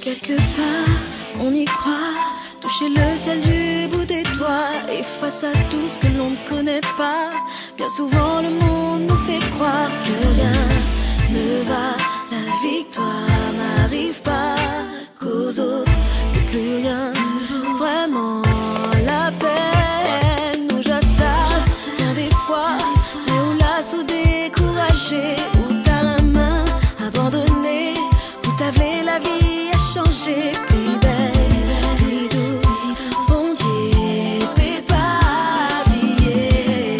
Quelque part, on y croit, toucher le ciel du bout des doigts. Et face à tout ce que l'on ne connaît pas, bien souvent le monde nous fait croire que rien ne va. La victoire n'arrive pas, qu'aux autres ne plus rien vraiment la peine. Nous je savent bien des fois, là où l'assaut découragé, où t'as la main abandonnée, où t'avais la vie à changer. Plus belle, plus douce, bon Dieu, paie pas briller.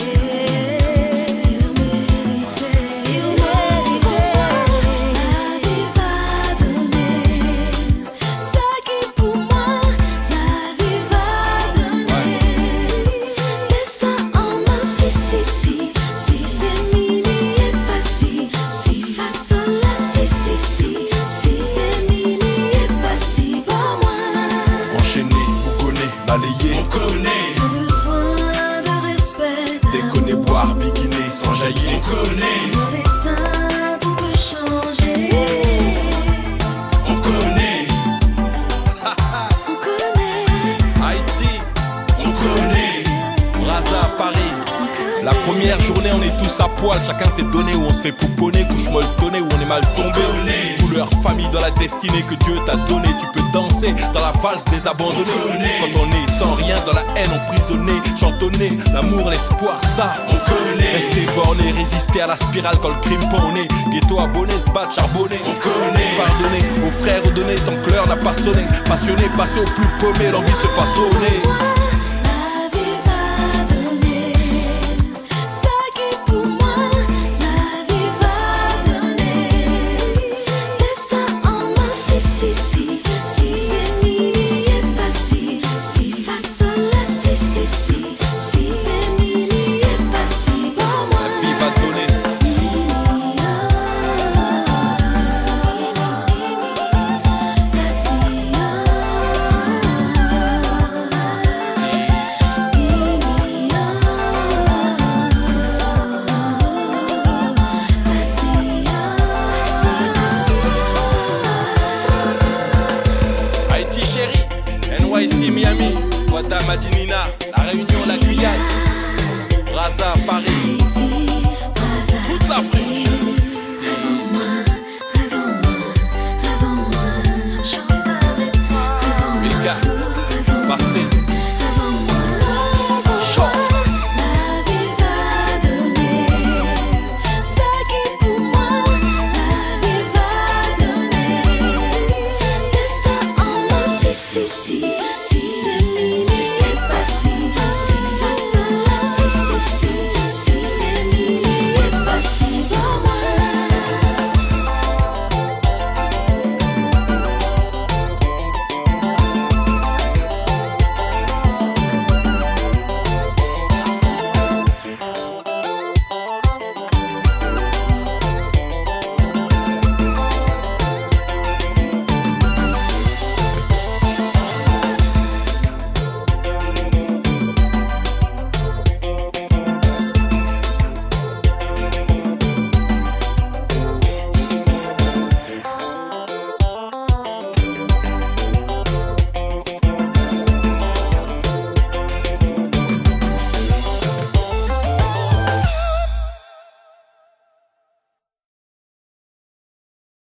Sur mérité, la vie va donner ça qui pour moi, la vie va donner. Destin en main, si c'est minuit et pas si face à la si c'est minuit et pas si pas moins. Enchaîné, on connaît, balayé, on connaît. Pas besoin de respect, Déconner, boire, biguiner, sans jaillir, on connaît. un destin, tout peut changer. On connaît. On connaît, Haïti, on connaît. Braza, Paris. on connaît. La première journée, on est tous à poil, chacun s'est donné, où on se fait pouponner, couche molletonnée, où on est mal tombé. Couleur famille dans la destinée que Dieu t'a donnée. Tu peux danser dans la valse des abandonnés. Quand on est sans rien, dans la haine emprisonné, chantonner l'amour, l'espoir, ça on connaît. Rester borné, résister à la spirale quand le crime ponnait. Ghetto abonné, se battre, charbonner, on connaît. Pardonner aux frères, redonner tant que l'heure n'a pas sonné. Passionné, passer au plus paumé, l'envie de se façonner. La vie va donner ça qui pour moi, la vie va donner. Destin en main, si c'est minuit et pas si face à la si c'est minuit et pas si pas moi. La vie va donner. Haïti chérie, NYC Miami, Guada Madinina, La Réunion, la Guyane, Braza Paris, toute l'Afrique.